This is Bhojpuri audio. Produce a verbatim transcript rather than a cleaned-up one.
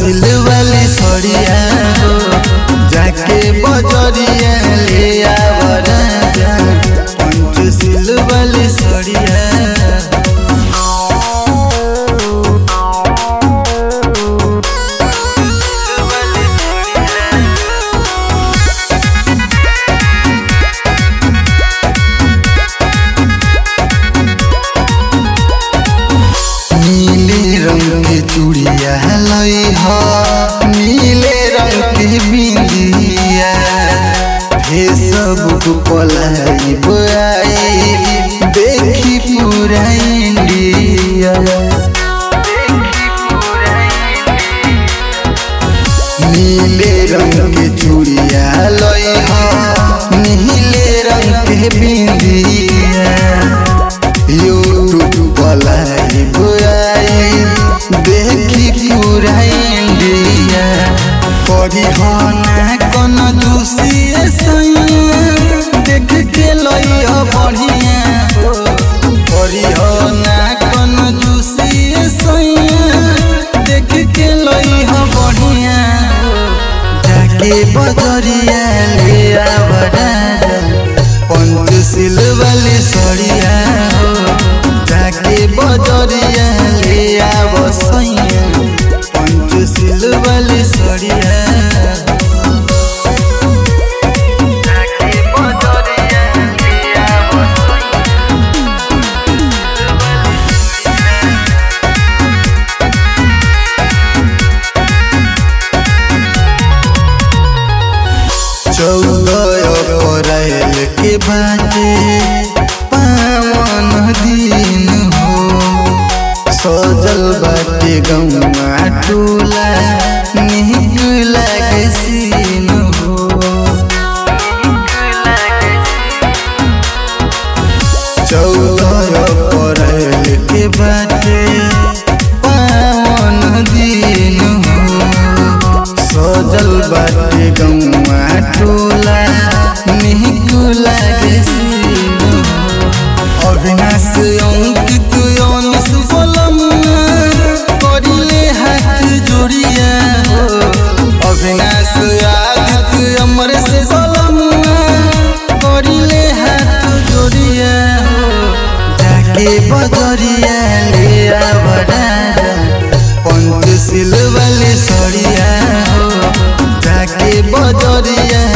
पंचशील वाली सड़िया हो जाके बजरिया ले आवर जा पंचशील वाली सड़िया चूड़िया लई हो नीले रंग की बिंदिया फेसबुक पलाई आई देखी पूरा इंडिया नीले रंग की चूड़िया लई हो नीले रंग की बिंदिया यूट्यूब पलाई आई देखी पूरा इंडिया करी हो ना कौन दूसरी सैया देख के लई हो बढ़िया करी हो ना कौन दूसरी सैया देख के लई हो बढ़िया जाके बजरिया ले आवर पंचशील वाली सड़िया हो जाके बजरिया ले आव सैया पंचशील वाली सड़िया चौदह अप्रैल के बाटे पावन दिन हो सजल बाटे गौआ टोला नीक लागे सीन हो चौदह अप्रैल के बाटे पावन दिन हो सजल बाटे गौआ टोला नीक लागे सीन हो अविनाश अंकित अनस बोलमुआ करिले हाथ जोड़िया हो अविनाश आदित्य अमरेश बोलमुआ करिले हाथ जोड़िया हो जाके बजरिया ले आवर पंचशील वाली सड़िया हो जाके बजरिया